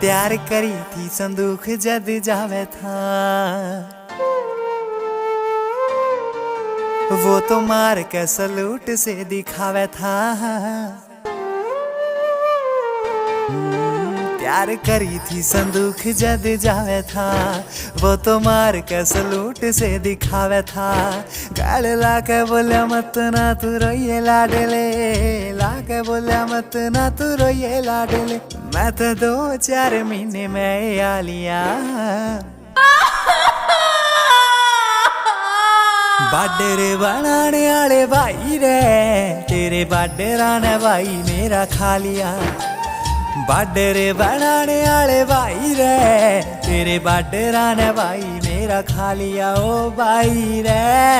तैयार करी थी संदूक जद जावे था, वो तो मार के सलूट से दिखावे था। तैयार करी थी संदूक जद जावे था, वो तो मार के सलूट से दिखावे था। गाल लाके बोलिया मत ना तू रोइए लाडले, लाके बोलिया मत ना तू रोइए लाडले, मैं तो 2-4 महीने में आ लिया। बाडे बनाने आले भाई रे, तेरे बाडे राने भाई मेरा खा लिया। बाडे बनाने आले भाई रे, तेरे बाडे राने भाई मेरा खा लिया। ओ भाई रे,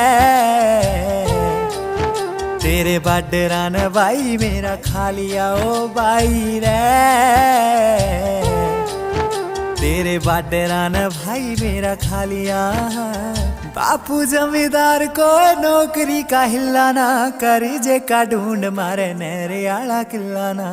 तेरे बाडे राने भाई मेरा खा लिया। ओ भाई रे, तेरे बाडे राने भाई मेरा खा लिया। बापू जमींदार को नौकरी का हिलाना, कर जे का ढूंढ मारे नहरे आला किलाना।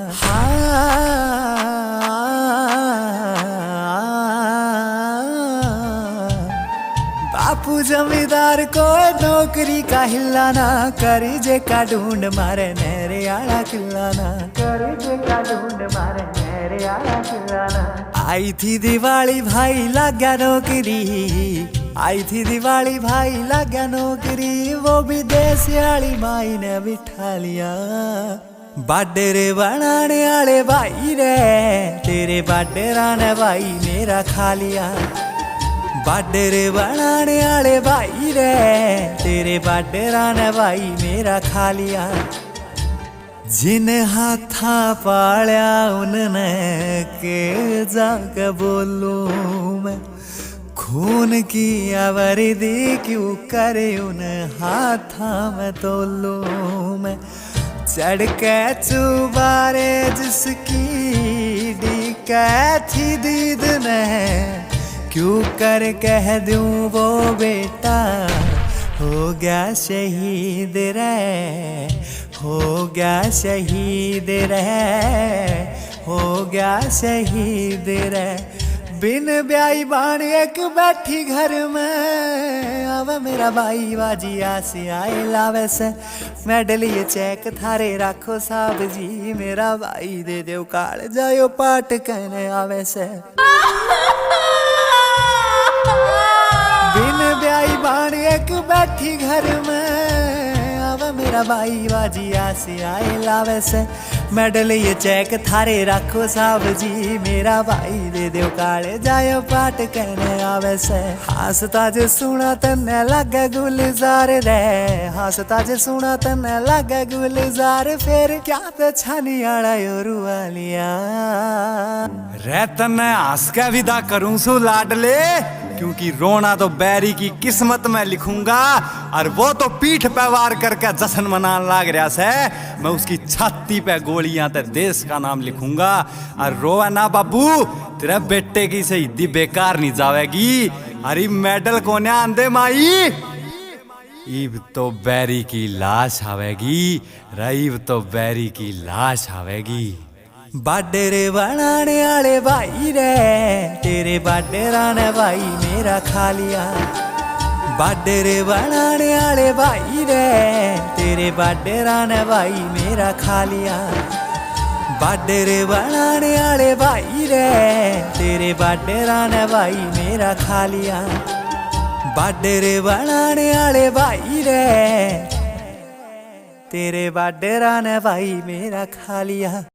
बापू जमींदार को नौकरी का हिलाना, कर जे का ढूंढ मारे नहरे आला किलाना, कर जे का ढूंढ मारे नहरे आला किलाना। आई थी दिवाली भाई लग गया नौकरी, आई थी दिवाली भाई लग गया नौकरी, वो भी देश वाली माई ने बिठा लिया। बाडे बनाने आले भाई रे, तेरे बाडे राने भाई मेरा खा लिया। बाडे बनाने आले भाई रे, तेरे बाडे राने भाई मेरा खा लिया। जिन हाथा पालिया उनने के जाके बोलूं मैं, खून की आवर्दी क्यों करे उन हाथा में तोलू मैं। चढ़ के चुबारे जिसकी डीका थी दीद ने, क्यों कर कह दूं वो बेटा हो गया शहीद रे, हो गया शहीद रे, हो गया शहीद रे। बिन ब्याई बाण एक बैठी घर में, अब मेरा भाई बाजी आसे आए लावे से। मेडल ये चेक थारे राखो साहब जी, मेरा भाई दे दो काल जायो पाट कहने आवे से। बिन ब्याई बाण एक बैठी घर में, अब मेरा भाई बाजी आसे आए लावे से। मेडल ये चेक थारे राखो साहब जी, मेरा भाई दे दो काले जायो पाट कहने आवे से। हंसता जे सुना तन्ने लगे गुलजार रे, हंसता जे सुना तन्ने लगे गुलजार, फिर क्या तो छानी आड़ा रुआ लिया। रे तन्ने हंस के विदा करूं सु लाडले, क्योंकि रोना तो बैरी की किस्मत में लिखूंगा, और वो तो पीठ पे वार करके जश्न मनाने लग रहा से। मैं उसकी छाती पे गोलियां ते देश का नाम लिखूंगा। और रोवा ना बाबू, तेरे बेटे की शहीदी बेकार नहीं जावेगी। अरे मेडल कोने आंदे माई, इब तो बैरी की लाश आवेगी, रईब तो बैरी की लाश आवेगी। बाडे बनाने आले भाई रे, तेरे बाडे राने भाई मेरा खा लिया। बाडे बनाने आले भाई रे, तेरे बाडे राने भाई मेरा खा लिया। बाडे बनाने आले भाई रे, तेरे बाडे राने भाई मेरा खा लिया। बाडे बनाने आले भाई रे, तेरे बाडे राने भाई मेरा खा लिया।